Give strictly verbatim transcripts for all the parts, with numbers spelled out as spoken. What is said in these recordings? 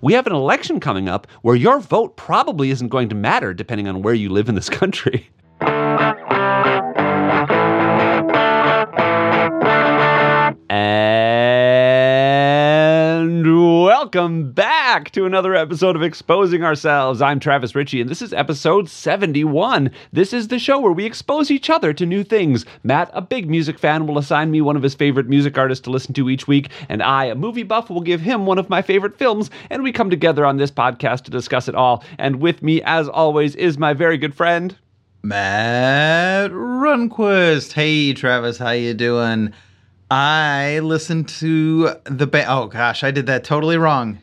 we have an election coming up where your vote probably isn't going to matter depending on where you live in this country. And welcome back to another episode of Exposing Ourselves. I'm Travis Ritchie, and this is episode seventy-one. This is the show where we expose each other to new things. Matt, a big music fan, will assign me one of his favorite music artists to listen to each week, and I, a movie buff, will give him one of my favorite films, and we come together on this podcast to discuss it all. And with me, as always, is my very good friend, Matt Runquist. Hey, Travis, how you doing? I listened to the band. Oh, gosh, I did that totally wrong.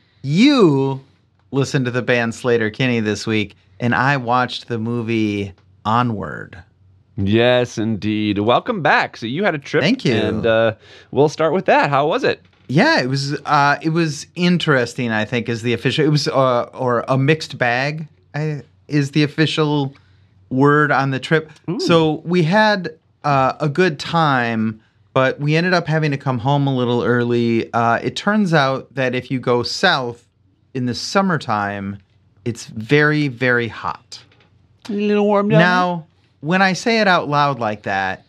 You listened to the band Sleater-Kinney this week, and I watched the movie Onward. Yes, indeed. Welcome back. So you had a trip. Thank you. And uh, we'll start with that. How was it? Yeah, it was uh, it was interesting, I think, is the official. It was, uh, or a mixed bag I, is the official word on the trip. Ooh. So we had uh, a good time, but we ended up having to come home a little early. Uh, it turns out that if you go south in the summertime, it's very, very hot. A little warm down Now, there? When I say it out loud like that,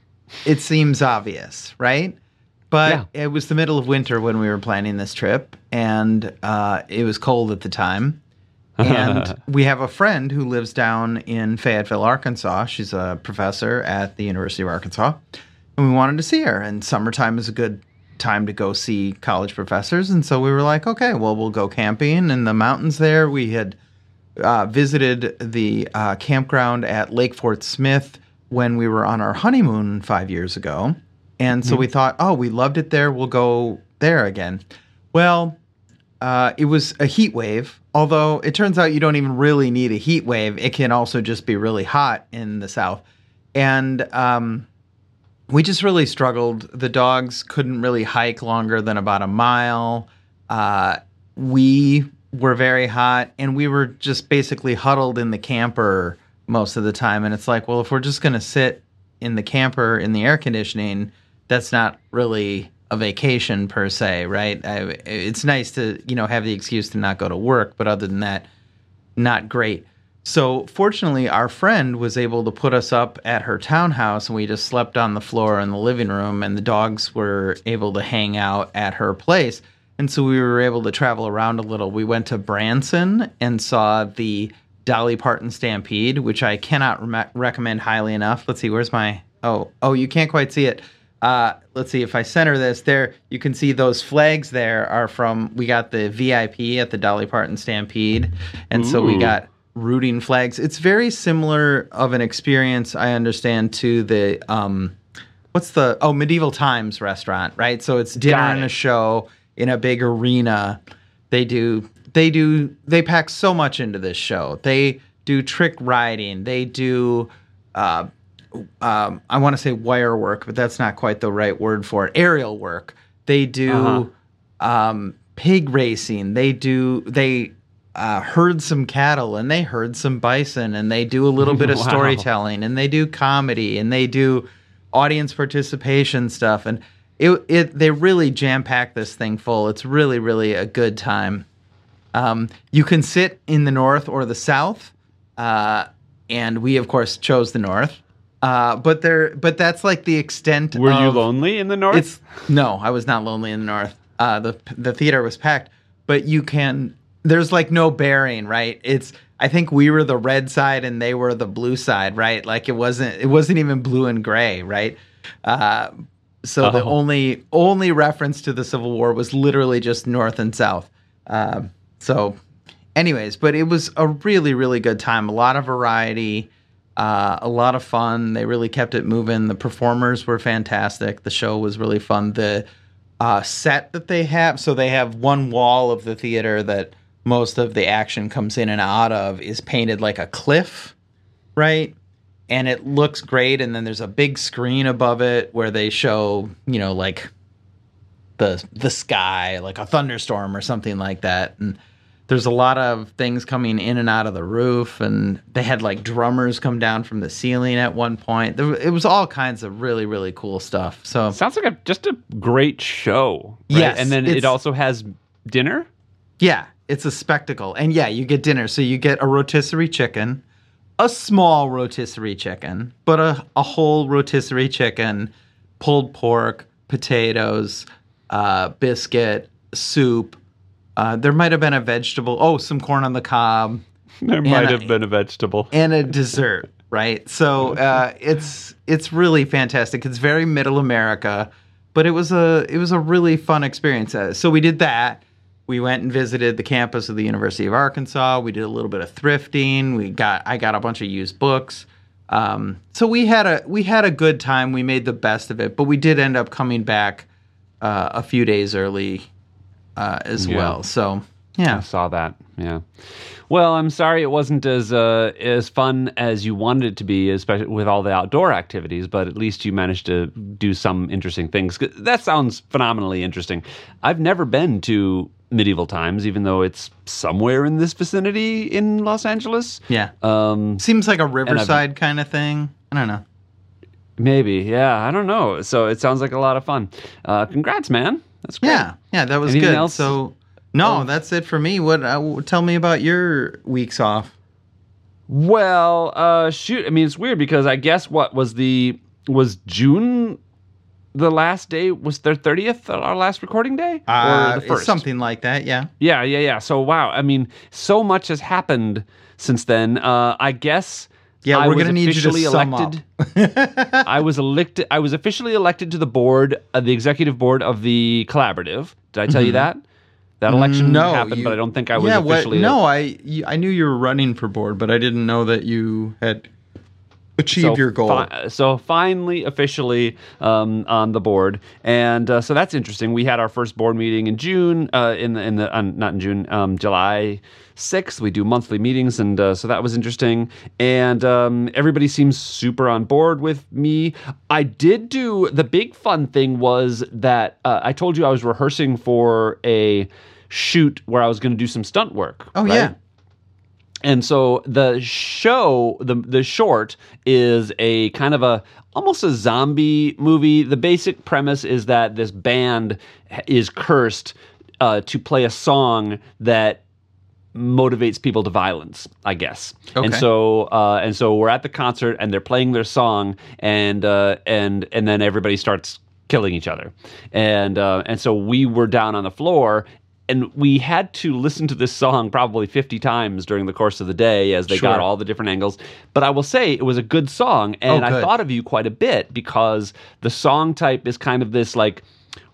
it seems obvious, right? But yeah. It was the middle of winter when we were planning this trip, and uh, it was cold at the time. And we have a friend who lives down in Fayetteville, Arkansas. She's a professor at the University of Arkansas. And we wanted to see her, and summertime is a good time to go see college professors. And so we were like, okay, well, we'll go camping in the mountains there. We had uh, visited the uh, campground at Lake Fort Smith when we were on our honeymoon five years ago. And so mm-hmm. we thought, oh, we loved it there. We'll go there again. Well, uh, it was a heat wave, although it turns out you don't even really need a heat wave. It can also just be really hot in the south. And um we just really struggled. The dogs couldn't really hike longer than about a mile. Uh, we were very hot, and we were just basically huddled in the camper most of the time. And it's like, well, if we're just going to sit in the camper in the air conditioning, that's not really a vacation per se, right? I, it's nice to, you know, have the excuse to not go to work, but other than that, not great. So fortunately, our friend was able to put us up at her townhouse, and we just slept on the floor in the living room, and the dogs were able to hang out at her place. And so we were able to travel around a little. We went to Branson and saw the Dolly Parton Stampede, which I cannot re- recommend highly enough. Let's see, where's my... Oh, oh, you can't quite see it. Uh, let's see, if I center this, there, you can see those flags there are from... We got the V I P at the Dolly Parton Stampede, and Ooh. So we got... rooting flags. It's very similar of an experience, I understand, to the um what's the oh Medieval Times restaurant, right? So it's dinner and a show in a big arena. They do they do they pack so much into this show. They do trick riding. They do uh um I want to say wire work, but that's not quite the right word for it. Aerial work. They do uh-huh. um pig racing. They do they Uh, herd some cattle, and they herd some bison, and they do a little bit of wow. storytelling, and they do comedy, and they do audience participation stuff, and it it they really jam pack this thing full. It's really really a good time. Um, you can sit in the north or the south, uh, and we of course chose the north. Uh, but there, but that's like the extent. Were of, you lonely in the north? It's, no, I was not lonely in the north. Uh, the the theater was packed, but you can. There's like no bearing, right? It's I think we were the red side and they were the blue side, right? Like it wasn't it wasn't even blue and gray, right? Uh, so oh. the only only reference to the Civil War was literally just north and south. Uh, so, anyways, but it was a really really good time. A lot of variety, uh, a lot of fun. They really kept it moving. The performers were fantastic. The show was really fun. The uh, set that they have, so they have one wall of the theater that most of the action comes in and out of is painted like a cliff, right? And it looks great. And then there's a big screen above it where they show, you know, like the the sky, like a thunderstorm or something like that. And there's a lot of things coming in and out of the roof. And they had like drummers come down from the ceiling at one point. There, it was all kinds of really, really cool stuff. So sounds like a, just a great show. Right? Yes. And then it also has dinner? Yeah. it's a spectacle. And yeah, you get dinner. So you get a rotisserie chicken, a small rotisserie chicken, but a, a whole rotisserie chicken, pulled pork, potatoes, uh, biscuit, soup. Uh, there might have been a vegetable. Oh, some corn on the cob. There might have been a vegetable. And a dessert, right? So uh, it's it's really fantastic. It's very middle America, but it was a it was a really fun experience. Uh, so we did that. We went and visited the campus of the University of Arkansas. We did a little bit of thrifting. We got I got a bunch of used books. Um, so we had a we had a good time. We made the best of it, but we did end up coming back uh, a few days early uh, as Yeah. well. So yeah, I saw that. Yeah. Well, I'm sorry it wasn't as uh, as fun as you wanted it to be, especially with all the outdoor activities. But at least you managed to do some interesting things. That sounds phenomenally interesting. I've never been to Medieval Times, even though it's somewhere in this vicinity in Los Angeles. yeah. Um, Seems like a Riverside kind of thing. I don't know. maybe. Yeah. I don't know. So it sounds like a lot of fun. Uh, congrats, man. That's great. Yeah, yeah, that was Anything good. else? So, no, Oh. that's it for me. What? Uh, w- tell me about your weeks off. Well, uh, shoot. I mean, it's weird because I guess what was the was June the last day was their thirtieth, our last recording day, Uh, or the first? something like that. Yeah. Yeah, yeah, yeah. So wow. I mean, so much has happened since then. Uh, I guess. Yeah, I we're was gonna need you to officially sum elected. I was elected. I was officially elected to the board, uh, the executive board of the Collaborative. Did I tell you that? That election no, happened, you- but I don't think I was yeah, officially. What, no, I you, I knew you were running for board, but I didn't know that you had achieved so your goal. Fi- so finally, officially um, on the board, and uh, so that's interesting. We had our first board meeting in June, uh, in the in the uh, not in June, um, July sixth. We do monthly meetings, and uh, so that was interesting. And um, everybody seems super on board with me. I did do the big fun thing was that uh, I told you I was rehearsing for a shoot where I was going to do some stunt work. oh right? yeah. And so the show, the the short is a kind of a almost a zombie movie. The basic premise is that this band is cursed uh, to play a song that motivates people to violence, I guess. Okay. And so uh, and so we're at the concert and they're playing their song, and uh, and and then everybody starts killing each other, and uh, and so we were down on the floor. And we had to listen to this song probably fifty times during the course of the day as they Sure. got all the different angles. But I will say it was a good song. And Oh, I good. thought of you quite a bit because the song type is kind of this like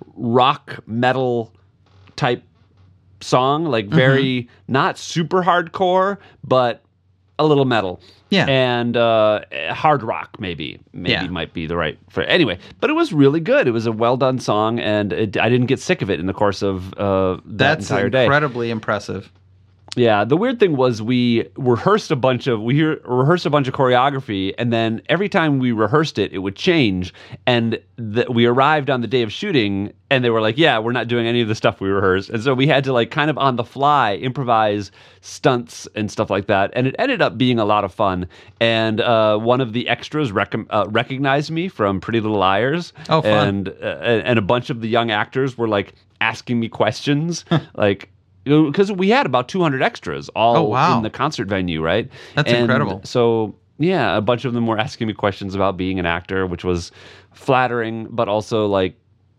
rock metal type song, like very Mm-hmm. not super hardcore, but a little metal. Yeah. And uh, hard rock, maybe. Maybe Yeah. might be the right for anyway. But it was really good. It was a well done song, and it, I didn't get sick of it in the course of uh, that That's entire day. incredibly impressive. Yeah, the weird thing was we rehearsed a bunch of we hear, rehearsed a bunch of choreography, and then every time we rehearsed it, it would change. And the, we arrived on the day of shooting, and they were like, "Yeah, we're not doing any of the stuff we rehearsed." And so we had to like kind of on the fly improvise stunts and stuff like that. And it ended up being a lot of fun. And uh, one of the extras rec- uh, recognized me from Pretty Little Liars. Oh, fun. And uh, and a bunch of the young actors were like asking me questions, like. Because we had about two hundred extras all Oh, wow. in the concert venue, right? That's And incredible. So, yeah, a bunch of them were asking me questions about being an actor, which was flattering, but also like,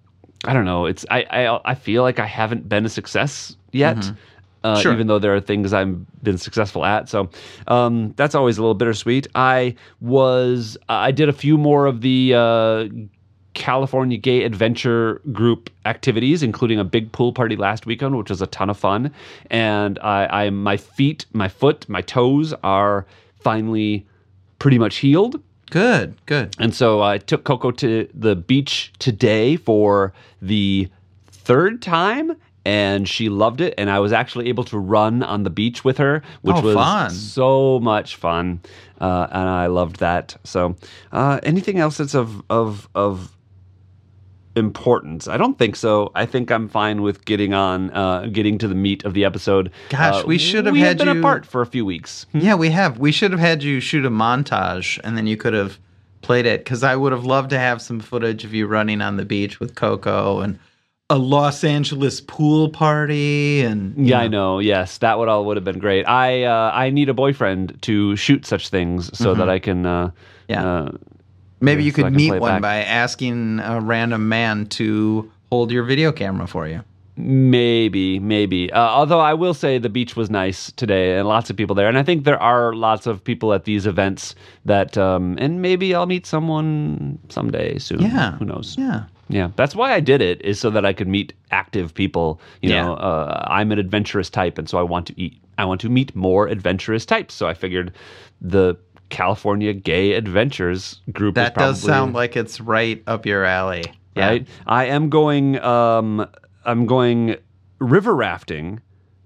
I don't know. It's I I, I feel like I haven't been a success yet, uh, Sure. even though there are things I've been successful at. So um, that's always a little bittersweet. I was I did a few more of the. Uh, California Gay Adventure Group activities, including a big pool party last weekend, which was a ton of fun. And I, I my feet, my foot, my toes are finally pretty much healed. Good, good. And so I took Coco to the beach today for the third time, and she loved it. And I was actually able to run on the beach with her, which Oh, was fun. so much fun. Uh, and I loved that. So uh, anything else that's of of of importance? I don't think so. I think I'm fine with getting on, uh, getting to the meat of the episode. Gosh, Uh, we should have we had been you- apart for a few weeks. Yeah, we have. We should have had you shoot a montage, and then you could have played it, because I would have loved to have some footage of you running on the beach with Coco and a Los Angeles pool party, and yeah, know. I know. Yes, that would all would have been great. I uh, I need a boyfriend to shoot such things so mm-hmm. that I can. Uh, yeah. Uh, Maybe yeah, you could so meet one by asking a random man to hold your video camera for you. Maybe, maybe. Uh, although I will say the beach was nice today and lots of people there. And I think there are lots of people at these events that, um, and maybe I'll meet someone someday soon. Yeah. Who knows? Yeah. Yeah. That's why I did it, is so that I could meet active people. You yeah. know, uh, I'm an adventurous type. And so I want to eat, I want to meet more adventurous types. So I figured the California Gay Adventures group that is probably, does sound like it's right up your alley. Right? Yeah. I am going, um, I'm going river rafting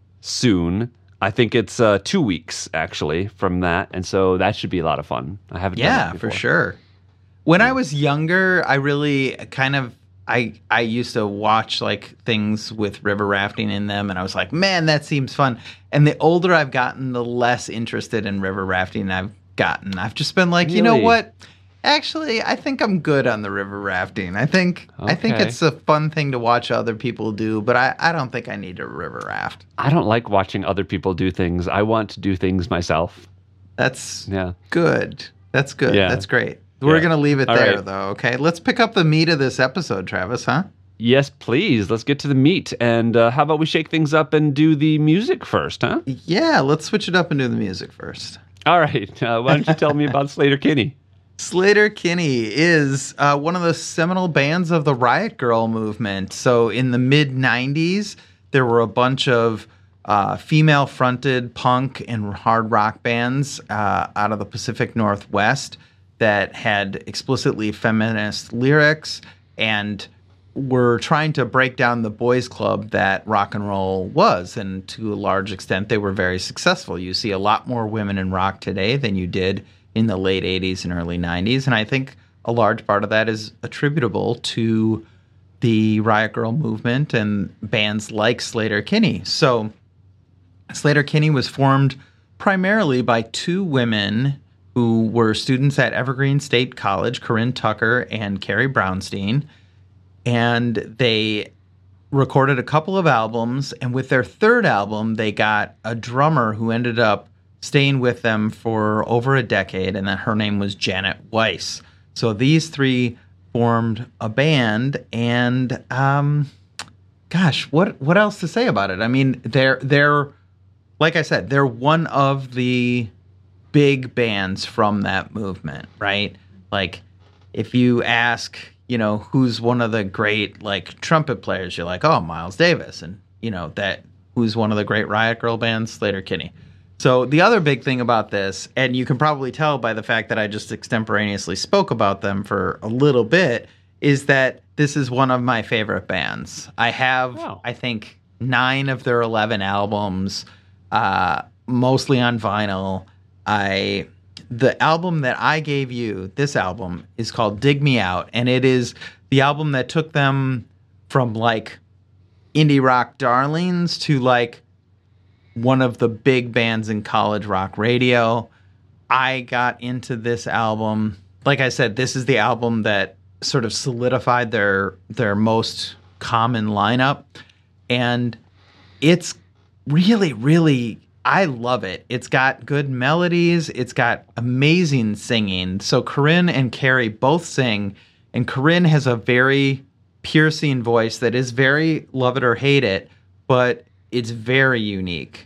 soon. I think it's uh, two weeks actually from that, and so that should be a lot of fun. I haven't. Yeah, done that before. For sure. When yeah. I was younger, I really kind of I I used to watch like things with river rafting in them, and I was like, man, that seems fun. And the older I've gotten, the less interested in river rafting I've gotten. I've just been like, really? You know what? Actually, I think I'm good on the river rafting. I think okay. I think it's a fun thing to watch other people do, but I, I don't think I need a river raft. I don't like watching other people do things. I want to do things myself. That's yeah. good. That's good. Yeah. That's great. We're yeah. going to leave it All there, right. though, okay? Let's pick up the meat of this episode, Travis, huh? Yes, please. Let's get to the meat. And uh, how about we shake things up and do the music first, huh? Yeah, let's switch it up and do the music first. All right. Uh, why don't you tell me about Sleater-Kinney? Sleater-Kinney is uh, one of the seminal bands of the Riot Grrrl movement. So in the mid nineties, there were a bunch of uh, female-fronted punk and hard rock bands uh, out of the Pacific Northwest that had explicitly feminist lyrics and were trying to break down the boys' club that rock and roll was. And to a large extent, they were very successful. You see a lot more women in rock today than you did in the late eighties and early nineties. And I think a large part of that is attributable to the Riot Grrrl movement and bands like Sleater-Kinney. So Sleater-Kinney was formed primarily by two women who were students at Evergreen State College, Corinne Tucker and Carrie Brownstein. And they recorded a couple of albums. And with their third album, they got a drummer who ended up staying with them for over a decade, and then her name was Janet Weiss. So these three formed a band, and um, gosh, what what else to say about it? I mean, they're they're like I said, they're one of the big bands from that movement, right? Like, if you ask, you know, who's one of the great like trumpet players, you're like, oh, Miles Davis, and you know that who's one of the great Riot Grrrl bands, Sleater-Kinney. So the other big thing about this, and you can probably tell by the fact that I just extemporaneously spoke about them for a little bit, is that this is one of my favorite bands. I have, wow. I think, nine of their eleven albums, uh, mostly on vinyl. I the album that I gave you, this album, is called Dig Me Out, and it is the album that took them from, like, indie rock darlings to, like, one of the big bands in college rock radio. I got into this album. Like I said, this is the album that sort of solidified their their most common lineup. And it's really, really, I love it. It's got good melodies. It's got amazing singing. So Corinne and Carrie both sing, and Corinne has a very piercing voice that is very love it or hate it, but it's very unique.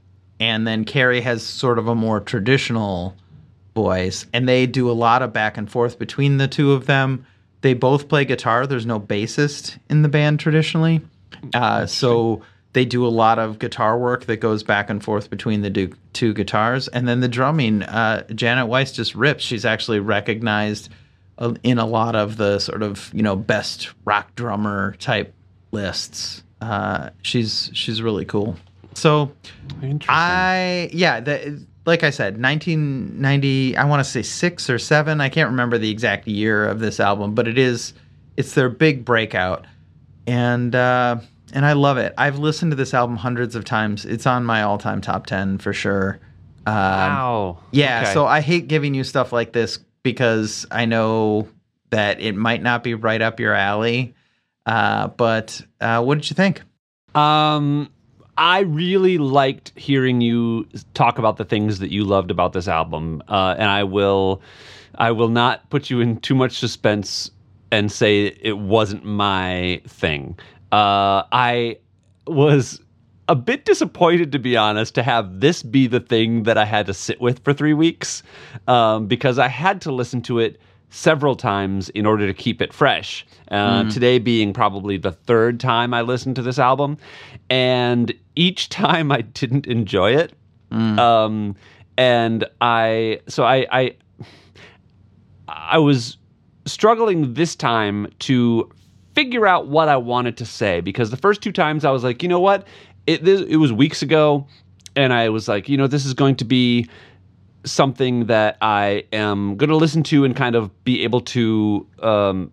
And then Carrie has sort of a more traditional voice, and they do a lot of back and forth between the two of them. They both play guitar. There's no bassist in the band traditionally. Uh, so they do a lot of guitar work that goes back and forth between the do- two guitars. And then the drumming, uh, Janet Weiss just rips. She's actually recognized uh, in a lot of the sort of, you know, best rock drummer type lists. Uh, she's she's really cool. So I, yeah, the, like I said, nineteen ninety, I want to say six or seven. I can't remember the exact year of this album, but it is, it's their big breakout. And, uh, and I love it. I've listened to this album hundreds of times. It's on my all-time top ten for sure. Um, wow. Yeah. Okay. So I hate giving you stuff like this because I know that it might not be right up your alley. Uh, but uh, what did you think? Um, I really liked hearing you talk about the things that you loved about this album, uh, and I will, I will not put you in too much suspense and say it wasn't my thing. Uh, I was a bit disappointed, to be honest, to have this be the thing that I had to sit with for three weeks, um, because I had to listen to it several times in order to keep it fresh. Uh, mm. Today being probably the third time I listened to this album, and each time I didn't enjoy it. Mm. Um, and I, so I, I, I was struggling this time to figure out what I wanted to say, because the first two times I was like, you know what, it this, it was weeks ago, and I was like, you know, this is going to be something that I am going to listen to and kind of be able to um,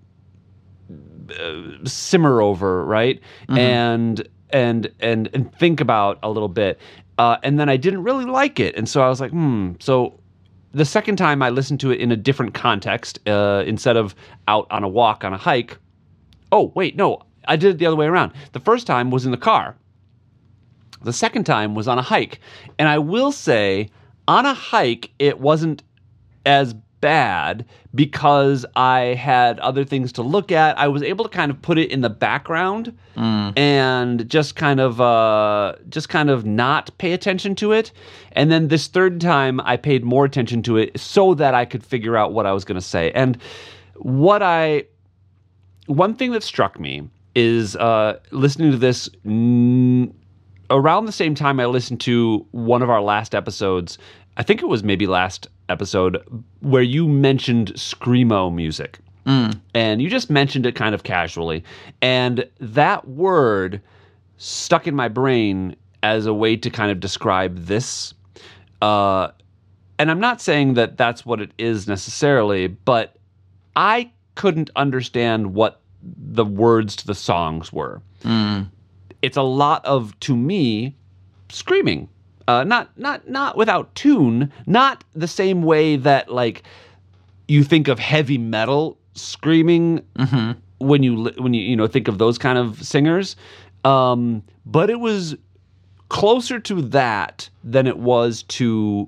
uh, simmer over, right? Mm-hmm. And and and and think about a little bit. Uh, and then I didn't really like it, and so I was like, hmm. So the second time I listened to it in a different context, uh, instead of out on a walk on a hike. Oh wait, no, I did it the other way around. The first time was in the car. The second time was on a hike, and I will say, on a hike, it wasn't as bad because I had other things to look at. I was able to kind of put it in the background mm. and just kind of uh, just kind of not pay attention to it. And then this third time, I paid more attention to it so that I could figure out what I was going to say. And what I one thing that struck me is uh, listening to this. N- Around the same time I listened to one of our last episodes, I think it was maybe last episode, where you mentioned screamo music. Mm. And you just mentioned it kind of casually. And that word stuck in my brain as a way to kind of describe this. Uh, and I'm not saying that that's what it is necessarily, but I couldn't understand what the words to the songs were. Mm. It's a lot of, to me, screaming. Uh, not not not without tune. Not the same way that like you think of heavy metal screaming mm-hmm. when you when you you know think of those kind of singers. Um, but it was closer to that than it was to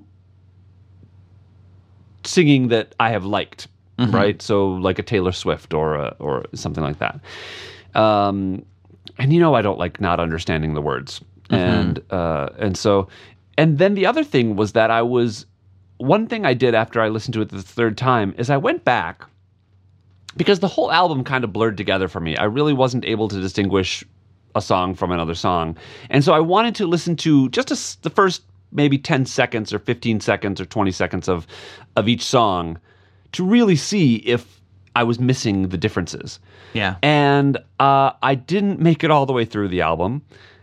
singing that I have liked. Mm-hmm. Right, so like a Taylor Swift or a, or something like that. Um, And you know I don't like not understanding the words. Mm-hmm. And uh, and so, and then the other thing was that I was, one thing I did after I listened to it the third time is I went back, because the whole album kind of blurred together for me. I really wasn't able to distinguish a song from another song. And so I wanted to listen to just a, the first maybe ten seconds or fifteen seconds or twenty seconds of of each song to really see if I was missing the differences. Yeah. And uh, I didn't make it all the way through the album.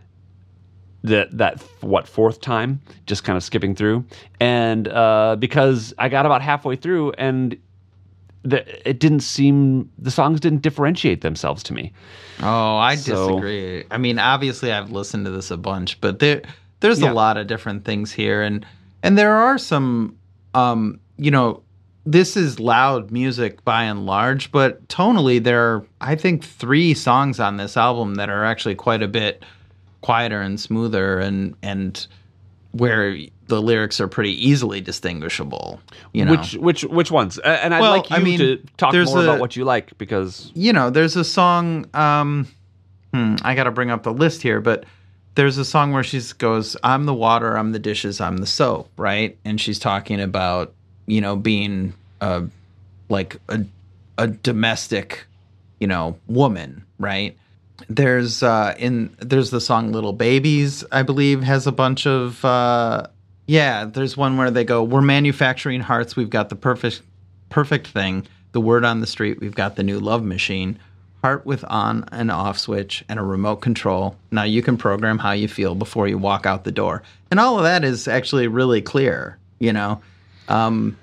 That, that what, fourth time? Just kind of skipping through. And uh, because I got about halfway through and the, it didn't seem, the songs didn't differentiate themselves to me. Oh, I so, disagree. I mean, obviously I've listened to this a bunch, but there there's yeah. a lot of different things here. And, and there are some, um, you know, this is loud music by and large, but tonally there are, I think, three songs on this album that are actually quite a bit quieter and smoother, and and where the lyrics are pretty easily distinguishable. You know, which which which ones? And I'd well, like you I mean, to talk more a, about what you like, because you know, there's a song. Um, hmm, I got to bring up the list here, but there's a song where she goes, "I'm the water, I'm the dishes, I'm the soap," right? And she's talking about, you know, being uh, like a a domestic, you know, woman, right? There's uh, in there's the song "Little Babies," I believe, has a bunch of uh, yeah. There's one where they go, "We're manufacturing hearts. We've got the perfect perfect thing. The word on the street. We've got the new love machine. Heart with on and off switch and a remote control. Now you can program how you feel before you walk out the door." And all of that is actually really clear, you know. Um,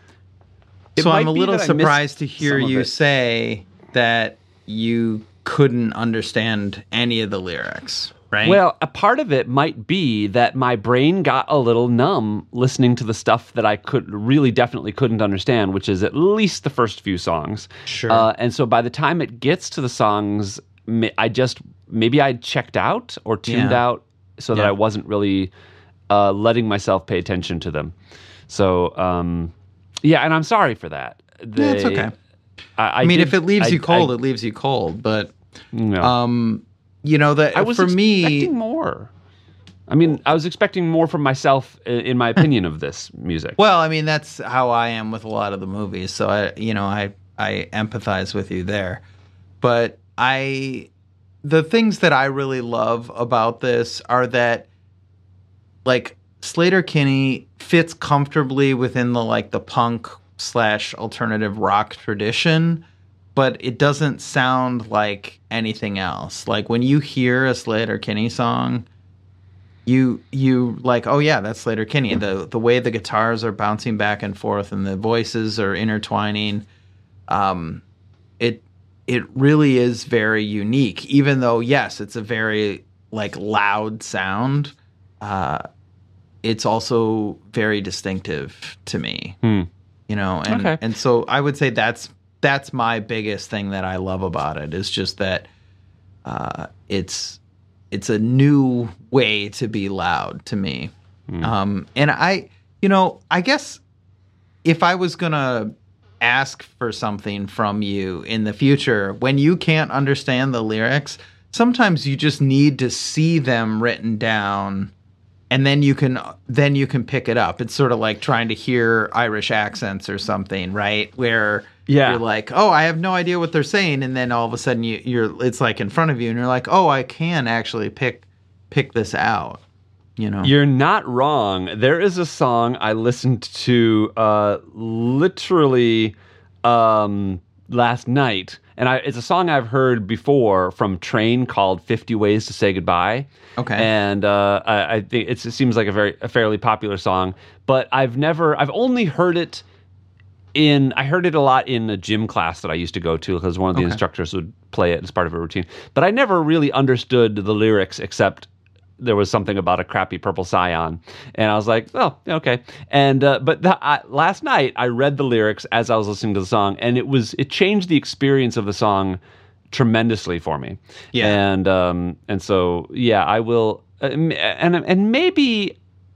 so I'm a little surprised to hear you say that you couldn't understand any of the lyrics, right? Well, a part of it might be that my brain got a little numb listening to the stuff that I could really definitely couldn't understand, which is at least the first few songs. Sure. Uh, and so by the time it gets to the songs I just maybe I checked out or tuned Yeah. out so that Yeah. I wasn't really uh, letting myself pay attention to them. So um, yeah, and I'm sorry for that. They, Yeah, it's okay. I, I, I mean, did- if it leaves I- you cold, I, it leaves you cold. But no. um, you know that I was for expecting me, more. I mean, I was expecting more from myself, i- in my opinion, of this music. well, I mean, that's how I am with a lot of the movies. So I, you know, I I empathize with you there. But I, the things that I really love about this are that, like, Sleater-Kinney fits comfortably within the like the punk slash alternative rock tradition, but it doesn't sound like anything else. Like when you hear a Sleater-Kinney song, you you like, oh yeah, that's Sleater-Kinney. The the way the guitars are bouncing back and forth and the voices are intertwining, um, it it really is very unique. Even though yes, it's a very like loud sound. Uh, it's also very distinctive to me. Hmm. You know, and Okay. and so I would say that's that's my biggest thing that I love about it is just that uh, it's it's a new way to be loud to me. Um, and I, you know, I guess if I was gonna ask for something from you in the future, when you can't understand the lyrics, sometimes you just need to see them written down. And then you can then you can pick it up. It's sort of like trying to hear Irish accents or something, right? Where Yeah. you're like, oh, I have no idea what they're saying, and then all of a sudden you, you're it's like in front of you, and you're like, oh, I can actually pick pick this out. You know, You're not wrong. There is a song I listened to uh, literally um, last night, and I, it's a song I've heard before from Train called fifty Ways to Say Goodbye. Okay. And uh, I, I think it's, it seems like a very a fairly popular song, but I've never, I've only heard it in, I heard it a lot in a gym class that I used to go to because one of the Okay. instructors would play it as part of a routine. But I never really understood the lyrics except there was something about a crappy purple scion, and I was like, "Oh, okay." And uh, but the, I, last night I read the lyrics as I was listening to the song, and it was it changed the experience of the song tremendously for me. Yeah. And um, and so yeah, I will, uh, and and maybe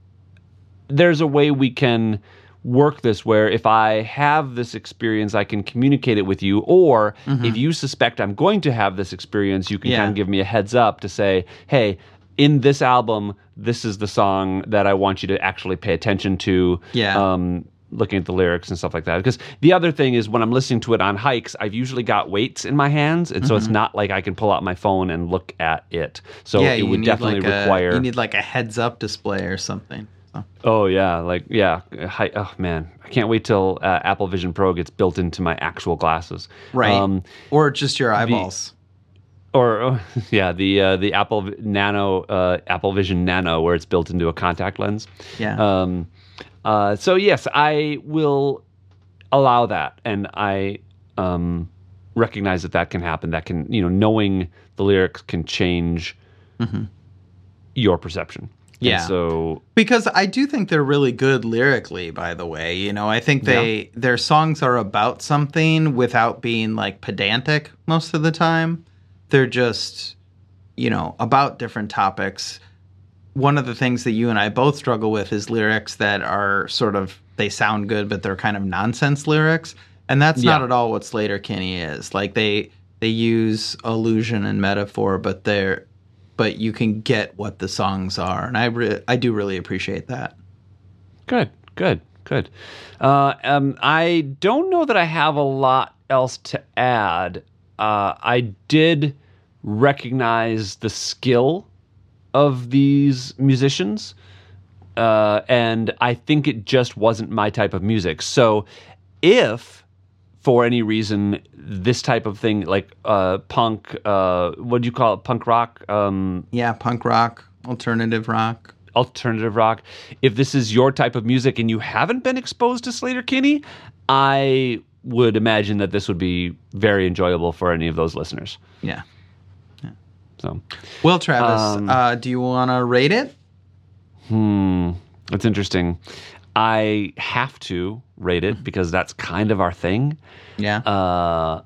there's a way we can work this where if I have this experience, I can communicate it with you, or if you suspect I'm going to have this experience, you can Yeah. kind of give me a heads up to say, hey, in this album, this is the song that I want you to actually pay attention to. Yeah. Um, looking at the lyrics and stuff like that. Because the other thing is when I'm listening to it on hikes, I've usually got weights in my hands, and so it's not like I can pull out my phone and look at it. So yeah, it you would need definitely like require. a, you need like a heads up display or something. So. Oh yeah, like yeah. Hi, oh man, I can't wait till uh, Apple Vision Pro gets built into my actual glasses. Right. Um, Or just your eyeballs. or oh, yeah, the uh, the Apple Vi- Nano, uh, Apple Vision Nano, where it's built into a contact lens. Yeah. Um, uh, so yes, I will allow that, and I um, recognize that that can happen. That can, you know, knowing the lyrics can change your perception. And Yeah. so Because I do think they're really good lyrically, by the way. You know, I think they their songs are about something without being like pedantic most of the time. They're just, you know, about different topics. One of the things that you and I both struggle with is lyrics that are sort of, they sound good, but they're kind of nonsense lyrics. And that's not Yeah. at all what Sleater-Kinney is. Like they they use allusion and metaphor, but they're but you can get what the songs are, and I re- I do really appreciate that. Good, good, good. Uh, um, I don't know that I have a lot else to add. Uh, I did recognize the skill of these musicians, uh, and I think it just wasn't my type of music. So if, for any reason, this type of thing, like uh, punk, uh, what do you call it, punk rock? Um, Yeah, punk rock, alternative rock. alternative rock. If this is your type of music and you haven't been exposed to Sleater-Kinney, I would imagine that this would be very enjoyable for any of those listeners. Yeah. So, Well, Travis, Um, uh, do you want to rate it? hmm, that's interesting. I have to rate it because that's kind of our thing. Yeah. Uh, I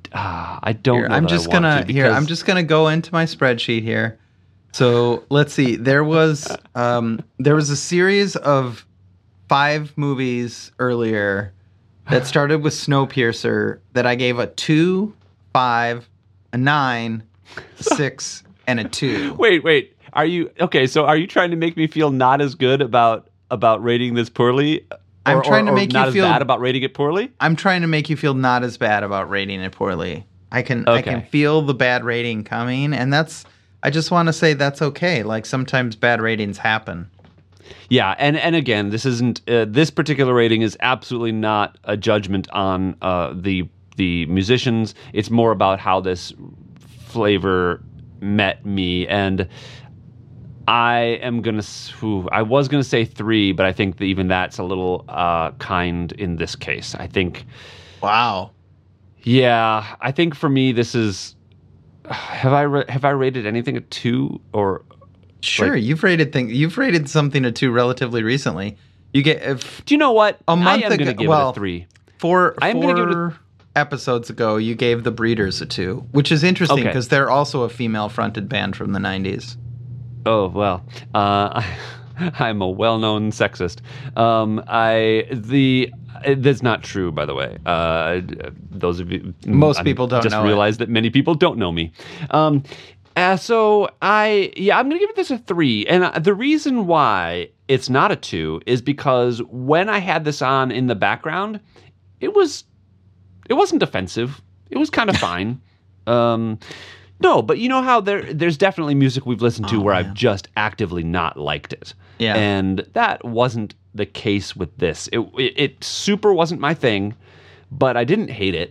uh, I don't Here, know. I'm that just I want gonna to here. I'm because- just gonna go into my spreadsheet here. So let's see. There was um, there was a series of five movies earlier that started with Snowpiercer that I gave a two, five, a nine, a six, and a two. Wait, wait. Are you okay? So are you trying to make me feel not as good about about rating this poorly? Or, I'm trying to or, or make you not feel- as bad about rating it poorly. I'm trying to make you feel not as bad about rating it poorly. I can I can Okay. feel the bad rating coming, and that's I just want to say that's okay. Like sometimes bad ratings happen. Yeah, and and again, this isn't uh, this particular rating is absolutely not a judgment on uh, the the musicians. It's more about how this flavor met me, and I am gonna. s- ooh, I was gonna say three, but I think that even that's a little uh, kind in this case. I think. Wow. Yeah, I think for me this is. Have I ra- have I rated anything a two or? Sure, Like- you've rated thing. You've rated something a two relatively recently. You get if Do you know what? A month I am ago- gonna give well, it a three. four I am four gonna give it episodes ago you gave the Breeders a two, which is interesting Okay. because they're also a female-fronted band from the nineties. Oh well, uh, I'm a well-known sexist. Um, I the that's not true, by the way. Uh, those of you, Most I'm people don't just know it. realized that many people don't know me. Um, uh, so I yeah, I'm gonna give this a three, and uh, the reason why it's not a two is because when I had this on in the background, it was it wasn't offensive. It was kind of fine. Um, no, but you know how there there's definitely music we've listened to Oh, where man. I've just actively not liked it. Yeah. And that wasn't the case with this. It, it it super wasn't my thing, but I didn't hate it.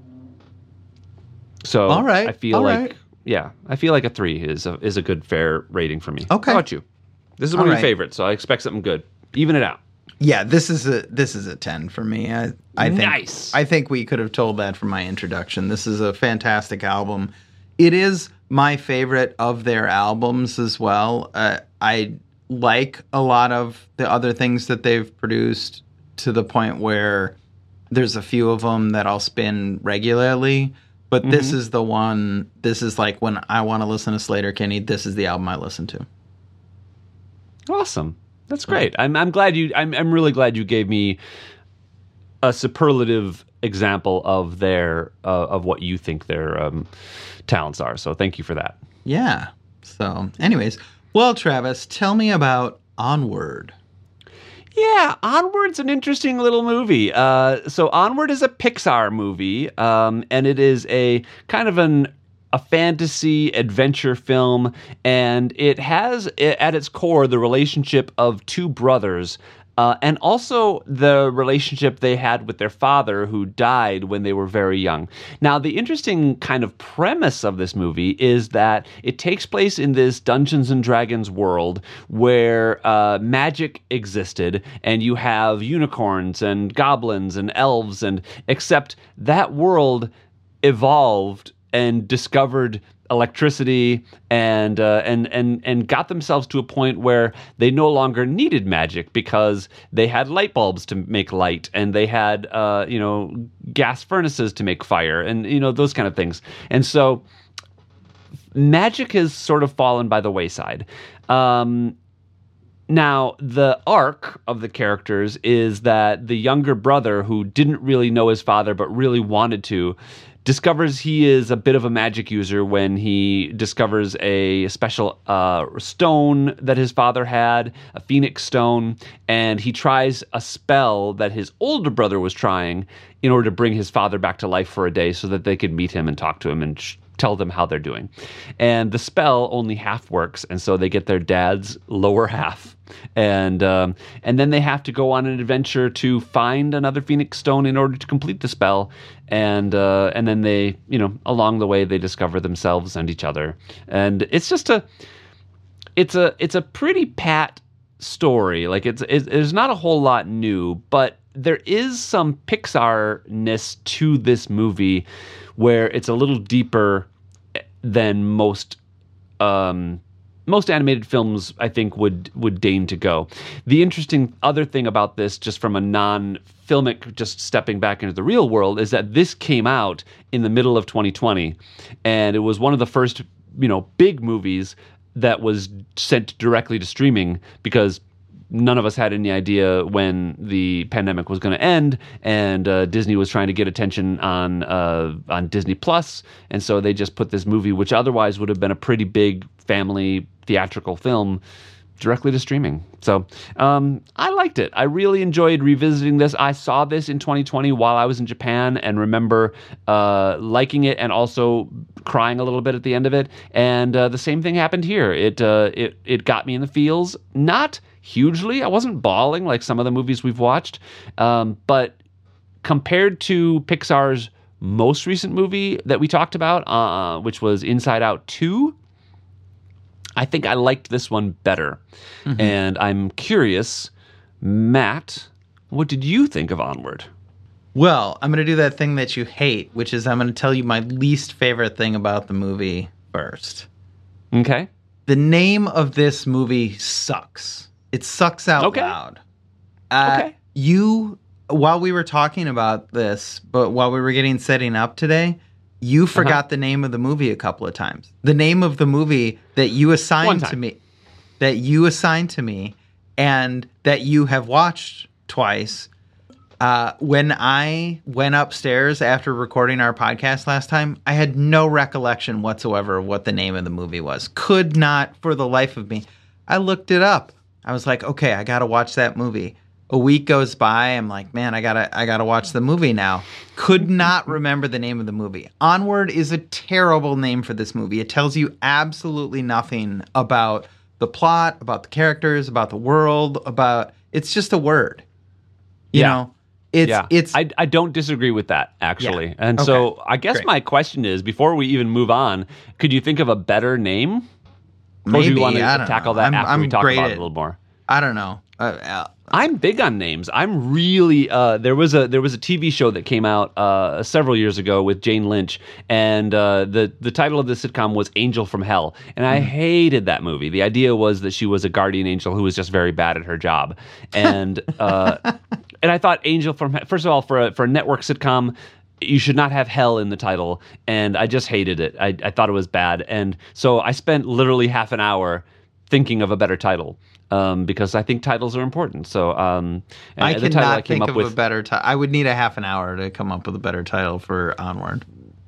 So All right, I feel all like right. yeah, I feel like a three is a is a good fair rating for me. Okay. How about you? This is All one of right. your favorites, so I expect something good. Even it out. Yeah, this is a this is a ten for me. I I think Nice. I think we could have told that from my introduction. This is a fantastic album. It is my favorite of their albums as well. Uh, I like a lot of the other things that they've produced to the point where there's a few of them that I'll spin regularly. But this is the one. This is like when I want to listen to Slater Kinney. This is the album I listen to. Awesome. That's great. I'm I'm glad you I'm I'm really glad you gave me a superlative example of their uh, of what you think their um, talents are. So thank you for that. Yeah. So, anyways, well, Travis, tell me about Onward. Yeah, Onward's an interesting little movie. Uh, so Onward is a Pixar movie, um, and it is a kind of an a fantasy adventure film, and it has at its core the relationship of two brothers. Uh, and also the relationship they had with their father, who died when they were very young. Now, the interesting kind of premise of this movie is that it takes place in this Dungeons and Dragons world where uh, magic existed, and you have unicorns and goblins and elves, and except that world evolved and discovered electricity and uh, and and and got themselves to a point where they no longer needed magic because they had light bulbs to make light, and they had uh, you know gas furnaces to make fire, and you know those kind of things. And so magic has sort of fallen by the wayside. Um, Now, the arc of the characters is that the younger brother, who didn't really know his father but really wanted to, discovers he is a bit of a magic user when he discovers a special uh, stone that his father had, a phoenix stone, and he tries a spell that his older brother was trying in order to bring his father back to life for a day so that they could meet him and talk to him and sh- tell them how they're doing. And the spell only half works, and so they get their dad's lower half. And um, and then they have to go on an adventure to find another phoenix stone in order to complete the spell. And uh, and then they, you know, along the way they discover themselves and each other. And it's just a it's a it's a pretty pat story. Like it's, it's there's not a whole lot new, but there is some Pixar-ness to this movie where it's a little deeper than most um, most animated films, I think, would would deign to go. The interesting other thing about this, just from a non-filmic, just stepping back into the real world, is that this came out in the middle of twenty twenty, and it was one of the first, you know, big movies that was sent directly to streaming, because none of us had any idea when the pandemic was going to end, and uh, Disney was trying to get attention on uh, on Disney Plus, and so they just put this movie, which otherwise would have been a pretty big family theatrical film, directly to streaming. So um, I liked it. I really enjoyed revisiting this. I saw this in twenty twenty while I was in Japan, and remember uh, liking it and also crying a little bit at the end of it. And uh, the same thing happened here. It uh, it it got me in the feels. Not hugely. I wasn't bawling like some of the movies we've watched, um, but compared to Pixar's most recent movie that we talked about, uh, which was Inside Out two, I think I liked this one better. Mm-hmm. And I'm curious, Matt, what did you think of Onward? Well, I'm going to do that thing that you hate, which is I'm going to tell you my least favorite thing about the movie first. Okay. The name of this movie sucks. It sucks out okay. loud. Uh, okay. You, while we were talking about this, but while we were getting setting up today, you forgot uh-huh. the name of the movie a couple of times. The name of the movie that you assigned to me, that you assigned to me, and that you have watched twice. Uh, when I went upstairs after recording our podcast last time, I had no recollection whatsoever of what the name of the movie was. Could not, for the life of me. I looked it up. I was like, okay, I got to watch that movie. A week goes by. I'm like, man, I gotta, I gotta watch the movie now. Could not remember the name of the movie. Onward is a terrible name for this movie. It tells you absolutely nothing about the plot, about the characters, about the world, about. It's just a word. You yeah. know, it's yeah. it's. I I don't disagree with that actually, yeah. and okay. so I guess Great. my question is, before we even move on, could you think of a better name? Maybe, or do you want to I don't tackle know. that I'm, after I'm we talk great about at, it a little more? I don't know. Uh, uh, I'm big on names. I'm really uh, there was a there was a T V show that came out uh, several years ago with Jane Lynch, and uh, the the title of the sitcom was Angel from Hell, and I mm. hated that movie. The idea was that she was a guardian angel who was just very bad at her job, and uh, and I thought Angel from first of all for a, for a network sitcom, you should not have hell in the title, and I just hated it. I, I thought it was bad, and so I spent literally half an hour thinking of a better title. Um, because I think titles are important. So um, I the cannot I came think up of with, a better title. I would need a half an hour to come up with a better title for Onward.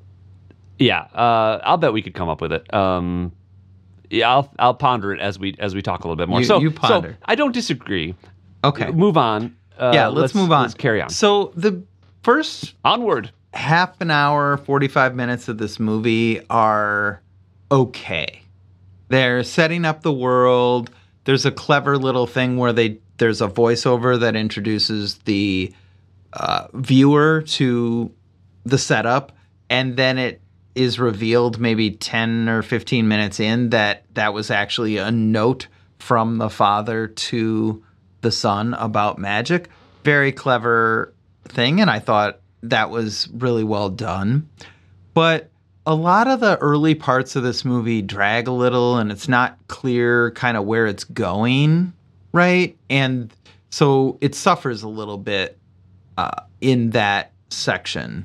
Yeah, uh, I'll bet we could come up with it. Um, yeah, I'll I'll ponder it as we as we talk a little bit more. You, so you ponder. So I don't disagree. Okay, move on. Uh, yeah, let's, let's move on. Let's carry on. So the first Onward half an hour, forty-five minutes of this movie are okay. They're setting up the world. There's a clever little thing where they there's a voiceover that introduces the uh, viewer to the setup, and then it is revealed maybe ten or fifteen minutes in that that was actually a note from the father to the son about magic. Very clever thing, and I thought that was really well done. But a lot of the early parts of this movie drag a little, and it's not clear kind of where it's going, right? And so it suffers a little bit uh, in that section.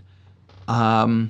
Um,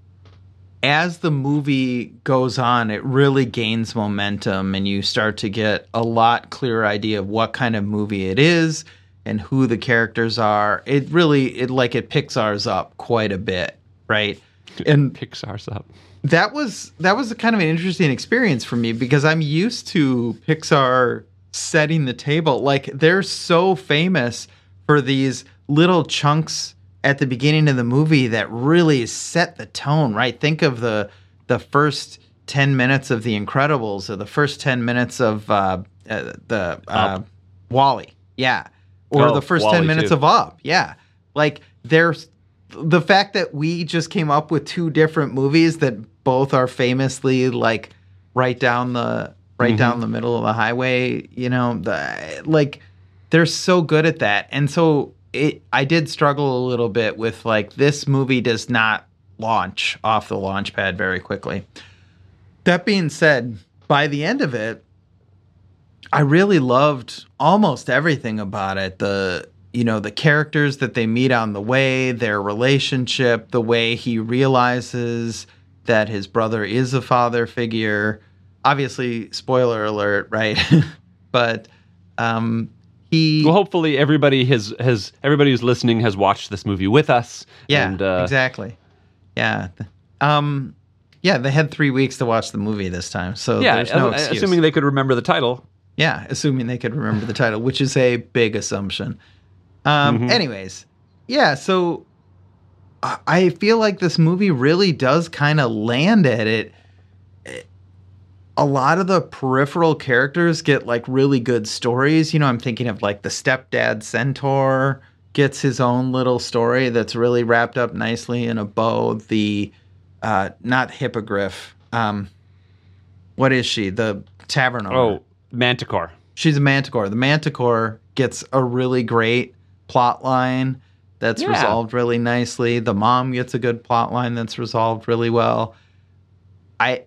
as the movie goes on, it really gains momentum, and you start to get a lot clearer idea of what kind of movie it is and who the characters are. It really, it like it Pixar's up quite a bit, right? And Pixar's up. That was that was a kind of an interesting experience for me because I'm used to Pixar setting the table. Like they're so famous for these little chunks at the beginning of the movie that really set the tone, right? Think of the the first ten minutes of The Incredibles or the first ten minutes of uh, uh, the uh, WALL-E, yeah, or oh, the first WALL-E ten minutes too. of Up, yeah. Like there's. The fact that we just came up with two different movies that both are famously like right down the right mm-hmm. down the middle of the highway, you know, the, like they're so good at that. And so it, I did struggle a little bit with like this movie does not launch off the launch pad very quickly. That being said, by the end of it, I really loved almost everything about it. The you know the characters that they meet on the way, their relationship, the way he realizes that his brother is a father figure. Obviously, spoiler alert, right? But um, he. Well, hopefully everybody has has everybody who's listening has watched this movie with us. Yeah, and, uh, exactly. Yeah, um, yeah. They had three weeks to watch the movie this time, so yeah, there's no uh, excuse. assuming they could remember the title. Yeah, assuming they could remember the title, which is a big assumption. Um, Mm-hmm. Anyways, yeah. So I- I feel like this movie really does kind of land at it. A lot of the peripheral characters get like really good stories. You know, I'm thinking of like the stepdad centaur gets his own little story that's really wrapped up nicely in a bow. The uh, not hippogriff. Um, what is she? The tavern owner. Oh, Manticore. She's a manticore. The manticore gets a really great plot line that's Yeah. resolved really nicely. The mom gets a good plot line that's resolved really well. I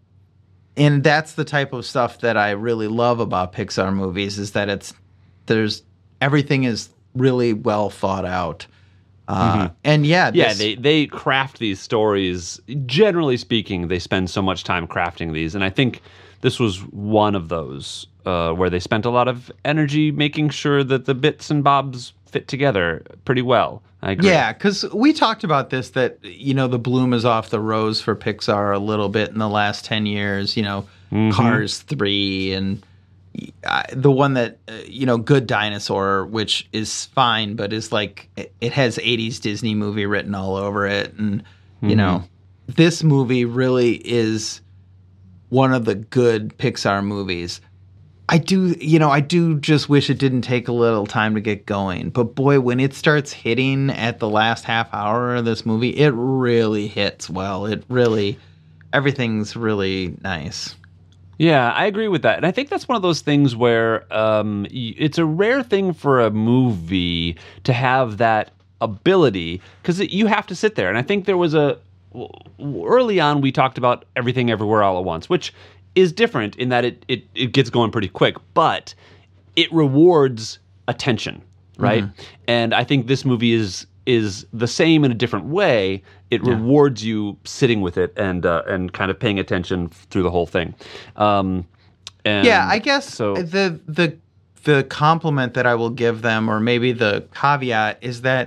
and that's the type of stuff that I really love about Pixar movies is that it's there's everything is really well thought out. Uh, Mm-hmm. and yeah, Yeah, this- they, they craft these stories. Generally speaking, they spend so much time crafting these. And I think this was one of those uh, where they spent a lot of energy making sure that the bits and bobs fit together pretty well. I agree. Yeah, because we talked about this, that, you know, the bloom is off the rose for Pixar a little bit in the last ten years, you know, Mm-hmm. Cars three and uh, the one that, uh, you know, Good Dinosaur, which is fine, but is like, it, it has eighties Disney movie written all over it. And, you Mm-hmm. know, this movie really is one of the good Pixar movies. I do, you know, I do just wish it didn't take a little time to get going. But boy, when it starts hitting at the last half hour of this movie, it really hits well. It really, everything's really nice. Yeah, I agree with that. And I think that's one of those things where um, y- it's a rare thing for a movie to have that ability because you have to sit there. And I think there was a, w- early on, we talked about Everything Everywhere All at Once, which is different in that it, it, it gets going pretty quick, but it rewards attention, right? Mm-hmm. And I think this movie is is the same in a different way. It rewards you sitting with it and uh, and kind of paying attention through the whole thing. Um, and Yeah, I guess so. the the the compliment that I will give them, or maybe the caveat, is that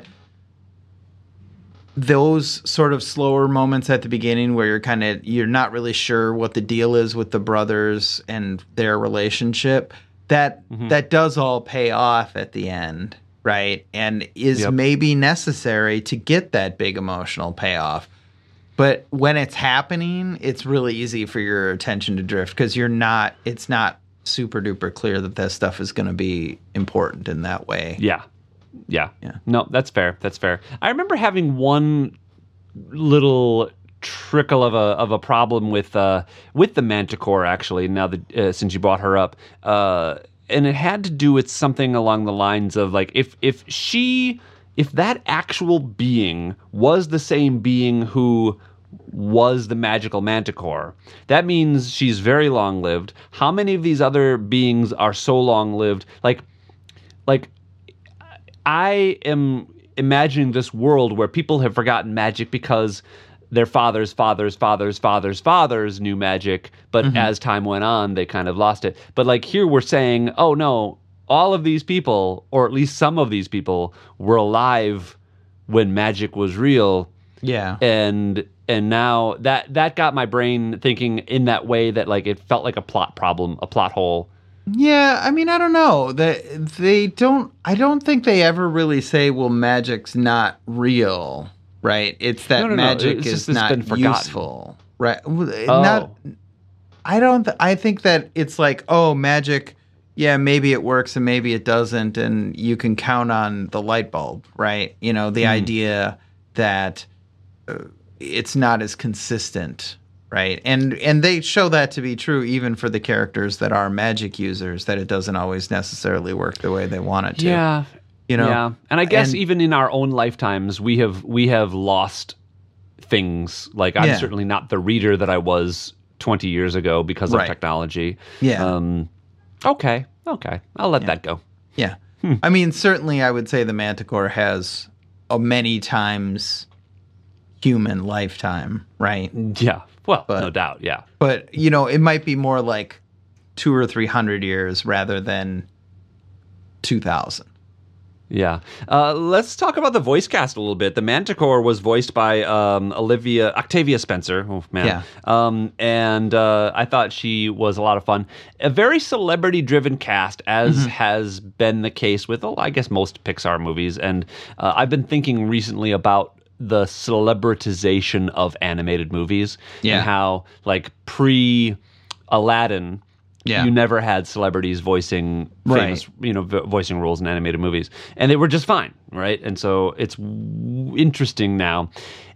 those sort of slower moments at the beginning where you're kind of you're not really sure what the deal is with the brothers and their relationship, that Mm-hmm. that does all pay off at the end, right? And is Yep. maybe necessary to get that big emotional payoff. But when it's happening, it's really easy for your attention to drift because you're not it's not super duper clear that that stuff is going to be important in that way. Yeah. Yeah. Yeah. No, that's fair. That's fair. I remember having one little trickle of a of a problem with uh with the Manticore actually. Now that uh, since you brought her up, uh, and it had to do with something along the lines of like if if she if that actual being was the same being who was the magical Manticore, that means she's very long lived. How many of these other beings are so long lived? Like, like. I am imagining this world where people have forgotten magic because their fathers, fathers, fathers, fathers, fathers knew magic, but Mm-hmm. as time went on, they kind of lost it. But like here we're saying, oh no, all of these people, or at least some of these people, were alive when magic was real. Yeah. And and now that that got my brain thinking in that way that like it felt like a plot problem, a plot hole. Yeah, I mean, I don't know. They they don't. I don't think they ever really say, "Well, magic's not real," right? It's that No, no, no. magic It's is just it's not been forgotten. useful, right? Well, Oh. Not. I don't. Th- I think that it's like, oh, magic. Yeah, maybe it works and maybe it doesn't, and you can count on the light bulb, right? You know, the Hmm. idea that uh, it's not as consistent. Right. And and they show that to be true even for the characters that are magic users, that it doesn't always necessarily work the way they want it to. Yeah. You know? Yeah. And I guess And- even in our own lifetimes we have we have lost things. Like I'm Yeah. certainly not the reader that I was twenty years ago because of Right. technology. Yeah. Um Okay, okay. I'll let Yeah. that go. Yeah. I mean, certainly I would say the Manticore has a many times human lifetime, right? Yeah, well, But- no doubt, yeah. But, you know, it might be more like two or three hundred years rather than two thousand. Yeah. Uh, let's talk about the voice cast a little bit. The Manticore was voiced by um, Olivia Octavia Spencer. Oh, man. Yeah. Um, and uh, I thought she was a lot of fun. A very celebrity-driven cast, as Mm-hmm. has been the case with, oh, I guess, most Pixar movies. And uh, I've been thinking recently about the celebritization of animated movies. Yeah. And how, like, pre-Aladdin... Yeah. You never had celebrities voicing famous, Right. you know, vo- voicing roles in animated movies, and they were just fine, right? And so it's w- interesting now,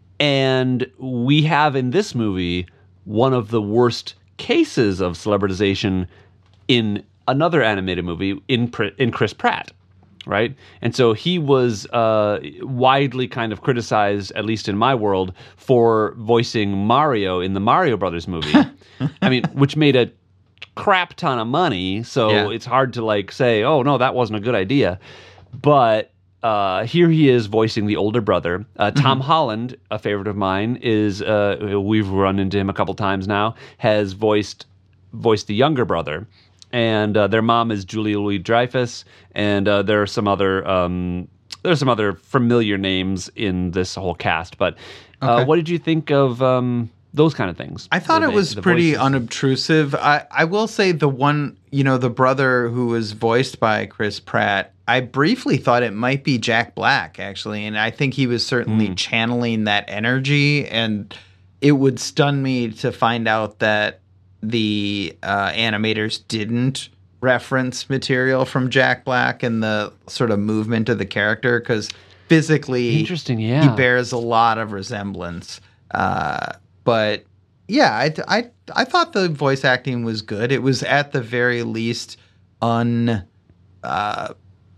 and we have in this movie one of the worst cases of celebritization in another animated movie in Pr- in Chris Pratt, right? And so he was uh, widely kind of criticized, at least in my world, for voicing Mario in the Mario Brothers movie. I mean, which made a crap ton of money, so Yeah. it's hard to like say, oh no, that wasn't a good idea. But uh, here he is voicing the older brother. Uh, Tom Holland, a favorite of mine, is uh, we've run into him a couple times now. Has voiced voiced the younger brother, and uh, their mom is Julia Louis-Dreyfus, and uh, there are some other um, there's some other familiar names in this whole cast. But uh, Okay. what did you think of um, those kind of things? I thought The it na- was the pretty voices? unobtrusive. I, I will say the one, you know, the brother who was voiced by Chris Pratt, I briefly thought it might be Jack Black, actually. And I think he was certainly Hmm. channeling that energy. And it would stun me to find out that the uh, animators didn't reference material from Jack Black and the sort of movement of the character, because physically Interesting, yeah. he bears a lot of resemblance. Uh, but yeah, I, I I thought the voice acting was good. It was at the very least un uh,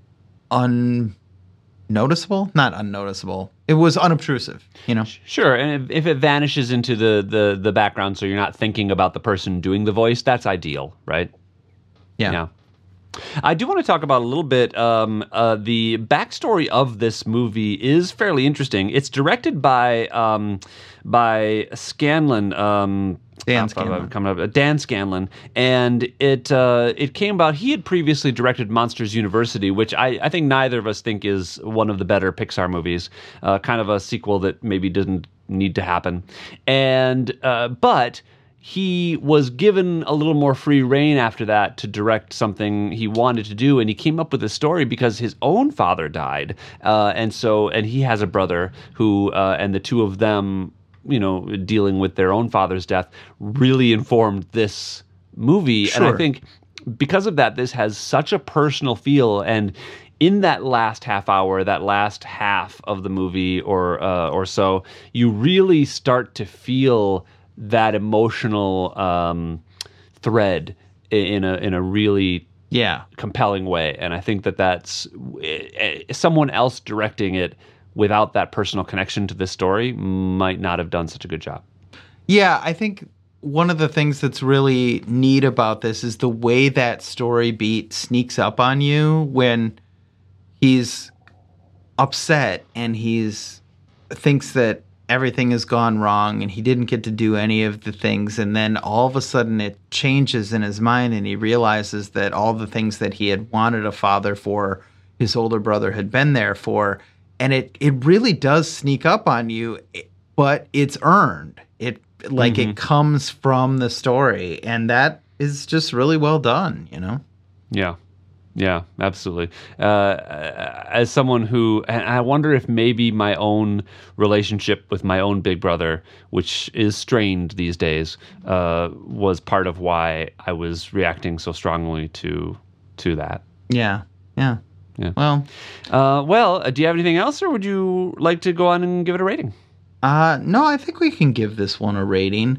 unnoticeable, not unnoticeable. It was unobtrusive, you know. Sure, and if, if it vanishes into the, the the background, so you're not thinking about the person doing the voice, that's ideal, right? Yeah. I do want to talk about a little bit. Um, uh, the backstory of this movie is fairly interesting. It's directed by um, by Scanlon. Um, Dan uh, Scanlon. Coming up, uh, Dan Scanlon, and it uh, it came about. He had previously directed Monsters University, which I, I think neither of us think is one of the better Pixar movies. Uh, kind of a sequel that maybe didn't need to happen, and uh, but. He was given a little more free reign after that to direct something he wanted to do, and he came up with a story because his own father died, uh, and so and he has a brother who, uh, and the two of them, you know, dealing with their own father's death, really informed this movie, and I Sure. think because of that, this has such a personal feel, and in that last half hour, that last half of the movie or uh, or so, you really start to feel that emotional um, thread in a in a really Yeah. compelling way, and I think that that's eh, someone else directing it without that personal connection to this story might not have done such a good job. Yeah, I think one of the things that's really neat about this is the way that story beat sneaks up on you when he's upset and he's thinks that everything has gone wrong and he didn't get to do any of the things, and then all of a sudden it changes in his mind and he realizes that all the things that he had wanted a father for, his older brother had been there for, and it it really does sneak up on you, but it's earned. It like it comes from the story, and that is just really well done, you know. Yeah. Yeah, absolutely. Uh, as someone who, and I wonder if maybe my own relationship with my own big brother, which is strained these days, uh, was part of why I was reacting so strongly to to that. Yeah. Yeah. Yeah. Well, Uh, well, uh, do you have anything else, or would you like to go on and give it a rating? Uh, no, I think we can give this one a rating.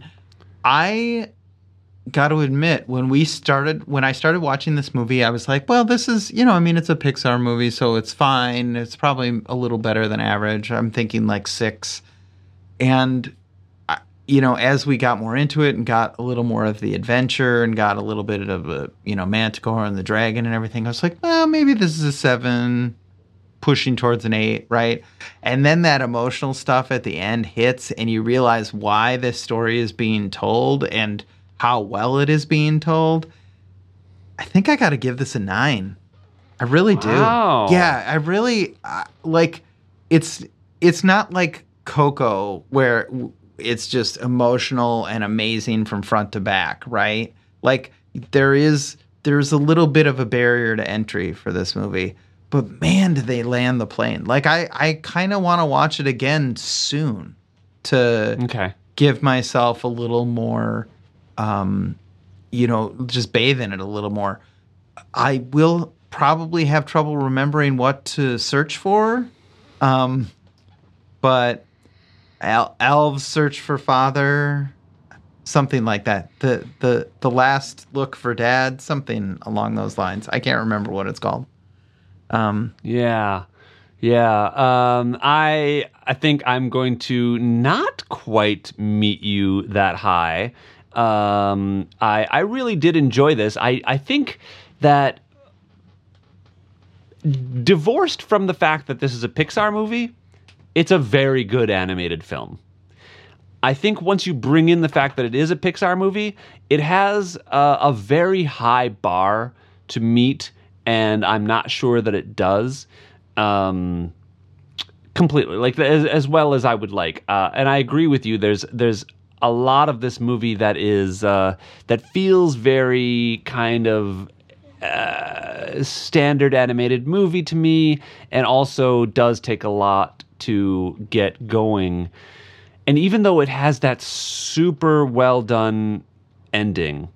I got to admit, when we started, when I started watching this movie, I was like, well, this is, you know, I mean, it's a Pixar movie, so it's fine. It's probably a little better than average. I'm thinking like six. And I, you know, as we got more into it and got a little more of the adventure and got a little bit of a, you know, Manticore and the dragon and everything, I was like, well, maybe this is a seven, pushing towards an eight, right? And then that emotional stuff at the end hits and you realize why this story is being told and how well it is being told. I think I got to give this a nine. I really do. Wow. Yeah, I really, uh, like, it's it's not like Coco where it's just emotional and amazing from front to back, right? Like there is there's a little bit of a barrier to entry for this movie, but man, did they land the plane. Like I, I kind of want to watch it again soon to okay. give myself a little more, um, you know, just bathe in it a little more. I will probably have trouble remembering what to search for, um, but El- elves search for father, something like that. The the the last look for dad, something along those lines. I can't remember what it's called. Um, yeah, yeah. Um, I I think I'm going to not quite meet you that high. Um, I I really did enjoy this. I I think that divorced from the fact that this is a Pixar movie, it's a very good animated film. I think once you bring in the fact that it is a Pixar movie, it has a, a very high bar to meet, and I'm not sure that it does um, completely, like as, as well as I would like. Uh, and I agree with you. There's there's a lot of this movie that is uh, that feels very kind of uh, standard animated movie to me, and also does take a lot to get going. And even though it has that super well done ending,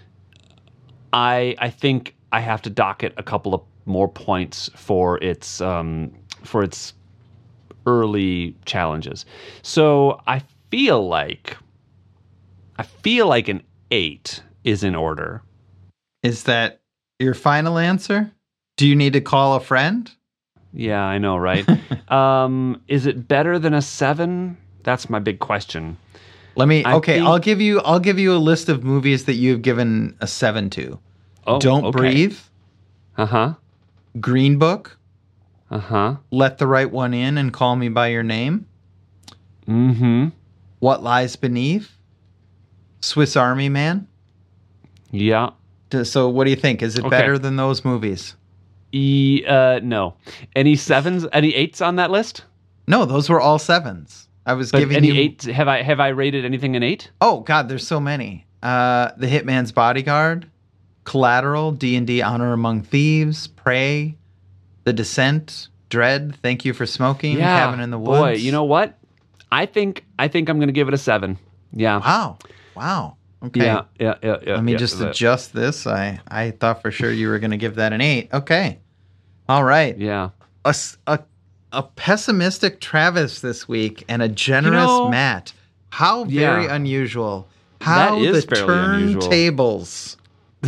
I I think I have to dock it a couple of more points for its um, for its early challenges. So I feel like I feel like an eight is in order. Is that your final answer? Do you need to call a friend? Yeah, I know, right? um, is it better than a seven? That's my big question. Let me. I Okay, think- I'll give you. I'll give you a list of movies that you've given a seven to. Oh, Don't okay. Breathe, Uh huh. Green Book, Uh huh. Let the Right One In and Call Me by Your Name, Mm-hmm. What Lies Beneath, Swiss Army Man. Yeah. D- So, what do you think? Is it Okay. better than those movies? E. Uh. No. Any sevens? Any eights on that list? No, those were all sevens. I was But giving any you. eights? Have I have I rated anything an eight? Oh God, there's so many. Uh, The Hitman's Bodyguard, Collateral, D and D: Honor Among Thieves, Prey, The Descent, Dread, Thank You for Smoking, Cabin in the Woods. Boy, you know what? I think I think I'm going to give it a seven. Yeah. Wow, wow. Okay. Yeah. Yeah. Yeah. yeah Let me yeah, just that- adjust this. I I thought for sure you were going to give that an eight. Okay. All right. Yeah. A, s- a, a pessimistic Travis this week and a generous You know- Matt. How very Yeah. unusual. How is the fairly unusual. turntables.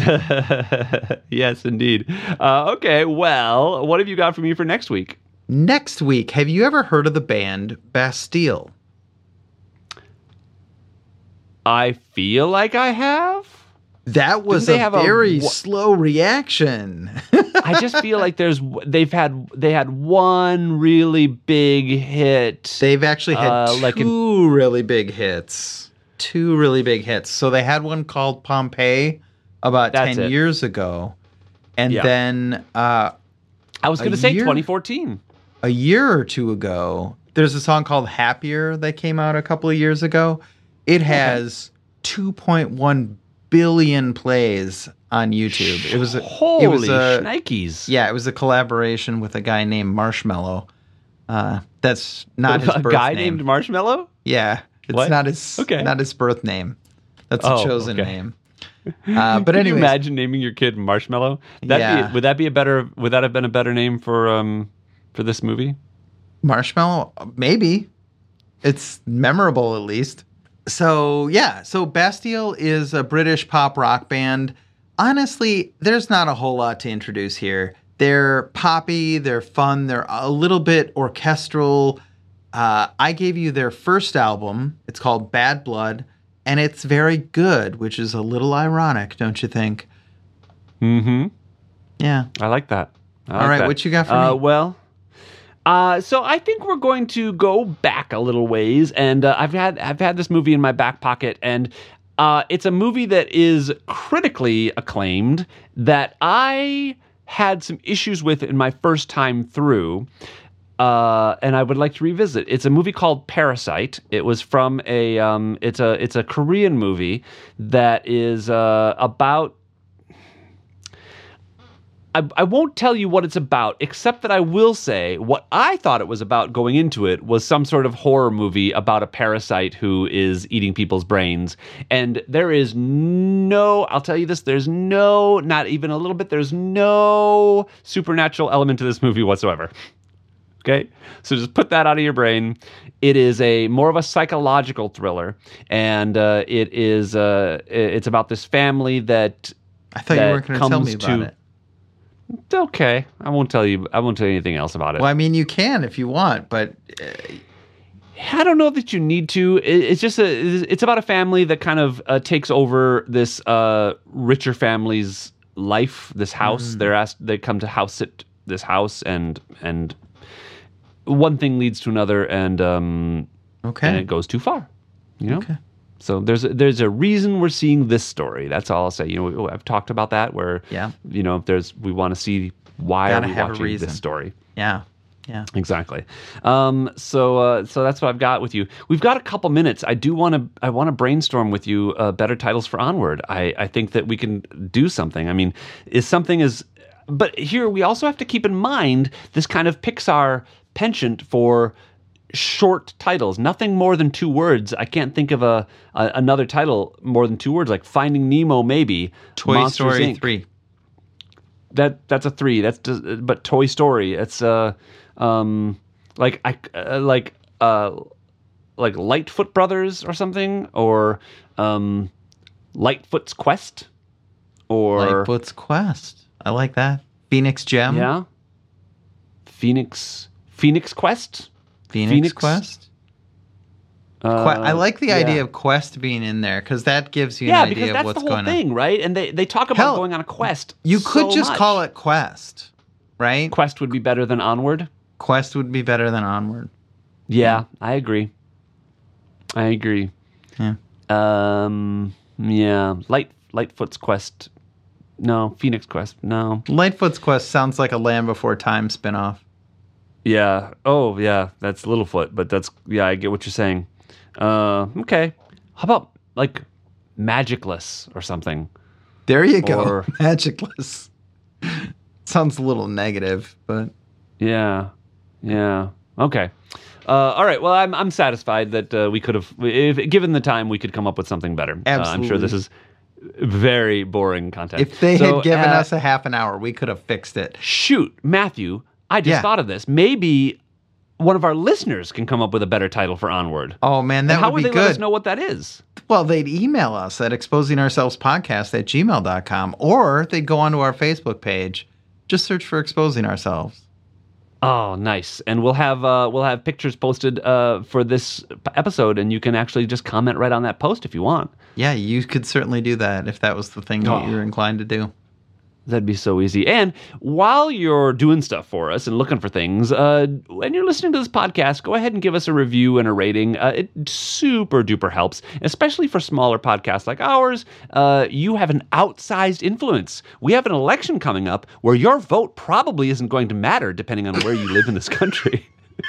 Yes, indeed. Uh, okay. Well, what have you got for me for next week? Next week, have you ever heard of the band Bastille? I feel like I have. That was Didn't they a have a very wha- slow reaction. I just feel like there's they've had they had one really big hit. They've actually had Uh, two like really big hits. Two really big hits. So they had one called Pompeii about That's ten it. years ago. And Yeah. then uh, I was a going to say year? twenty fourteen. a year or two ago, there's a song called Happier that came out a couple of years ago. It has two point one billion plays on YouTube. It was a, Holy it was a, shnikes. yeah, it was a collaboration with a guy named Marshmello. Uh, that's not his a birth guy name. named Marshmallow? Yeah, it's What? not his Okay. not his birth name. That's Oh, a chosen okay. name. Uh, but Can you anyways, imagine naming your kid Marshmallow? That'd Yeah. be, would that be a better? Would that have been a better name for um for this movie? Marshmallow, maybe. It's memorable at least. So, yeah, so Bastille is a British pop rock band. Honestly, there's not a whole lot to introduce here. They're poppy, they're fun, they're a little bit orchestral. uh, I gave you their first album. It's called Bad Blood, and it's very good, which is a little ironic, don't you think? Mm-hmm. Yeah. I like that. I like All right, that. what you got for uh, me? Well, uh, so I think we're going to go back a little ways, and uh, I've had I've had this movie in my back pocket, and uh, it's a movie that is critically acclaimed that I had some issues with in my first time through. Uh, and I would like to revisit. It's a movie called Parasite. It was from a um, it's a it's a Korean movie that is uh, about. I, I won't tell you what it's about, except that I will say what I thought it was about going into it was some sort of horror movie about a parasite who is eating people's brains. And there is no, I'll tell you this, there's no, not even a little bit, there's no supernatural element to this movie whatsoever. Okay? So just put that out of your brain. It is a more of a psychological thriller, and uh, it is uh, it's about this family that I thought you weren't going to tell me about to, it. It's okay. I won't tell you. I won't tell you anything else about it. Well, I mean, you can if you want, but uh, I don't know that you need to. It, it's just a. It's about a family that kind of uh, takes over this uh, richer family's life. This house. Mm. They're asked. They come to house it. This house, and and one thing leads to another, and um, okay, and it goes too far. You know. Okay. So there's a, there's a reason we're seeing this story. That's all I'll say. You know, I've talked about that. Where yeah, you know, if there's we want to see why Gotta are we have watching a reason. this story. Yeah, yeah, exactly. Um, so uh, so that's what I've got with you. We've got a couple minutes. I do want to I want to brainstorm with you uh, better titles for Onward. I I think that we can do something. I mean, is something is. But here we also have to keep in mind this kind of Pixar penchant for short titles, nothing more than two words. I can't think of a, a another title more than two words, like Finding Nemo, maybe. Toy Monsters, Story Incorporated. three. That that's a three. That's just, but Toy Story. It's uh um like I uh, like uh like Lightfoot Brothers or something, or um Lightfoot's Quest, or Lightfoot's Quest. I like that. Phoenix Gem. Yeah. Phoenix Phoenix Quest. Phoenix, Phoenix Quest? Uh, Que- I like the yeah. idea of quest being in there because that gives you yeah, an because idea that's of what's the whole going thing, on. right? And they, they talk about Hell, going on a quest. You could so just much. call it Quest, right? Quest would be better than Onward. Quest would be better than Onward. Yeah, I agree. I agree. Yeah. Um. Yeah. Light Lightfoot's Quest. No. Phoenix Quest. No. Lightfoot's Quest sounds like a Land Before Time spinoff. Yeah. Oh, yeah. That's Littlefoot, but that's yeah. I get what you're saying. Uh. Okay. How about like Magicless or something? There you go. Or- Magicless. Sounds a little negative, but Yeah. Yeah. Okay. Uh, all right. Well, I'm I'm satisfied that uh, we could have, if given the time, we could come up with something better. Absolutely. Uh, I'm sure this is very boring content. if they So, had given uh, us a half an hour, we could have fixed it. shoot, Matthew, I just Yeah. thought of this. Maybe one of our listeners can come up with a better title for Onward. Oh man, that And how would would be they let good. us know what that is? Well, they'd email us at exposing ourselves podcast at gmail dot com, or they'd go onto our Facebook page. Just search for Exposing Ourselves. Oh, nice. And we'll have uh, we'll have pictures posted uh, for this p- episode, and you can actually just comment right on that post if you want. Yeah, you could certainly do that if that was the thing Oh. that you're inclined to do. That'd be so easy. And while you're doing stuff for us and looking for things, uh, when you're listening to this podcast, go ahead and give us a review and a rating. Uh, it super duper helps, especially for smaller podcasts like ours. Uh, you have an outsized influence. We have an election coming up where your vote probably isn't going to matter depending on where you live in this country.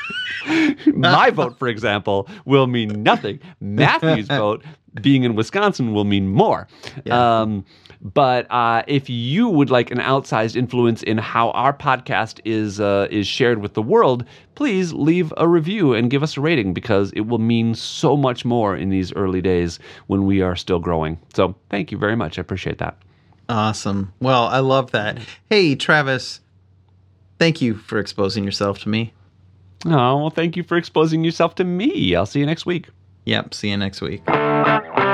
My vote, for example, will mean nothing. Matthew's vote, being in Wisconsin, will mean more. Yeah. Um, but uh, if you would like an outsized influence in how our podcast is uh, is shared with the world, please leave a review and give us a rating, because it will mean so much more in these early days when we are still growing. So thank you very much. I appreciate that. Awesome. Well, I love that. Hey, Travis, thank you for exposing yourself to me. Oh, well, thank you for exposing yourself to me. I'll see you next week. Yep, see you next week.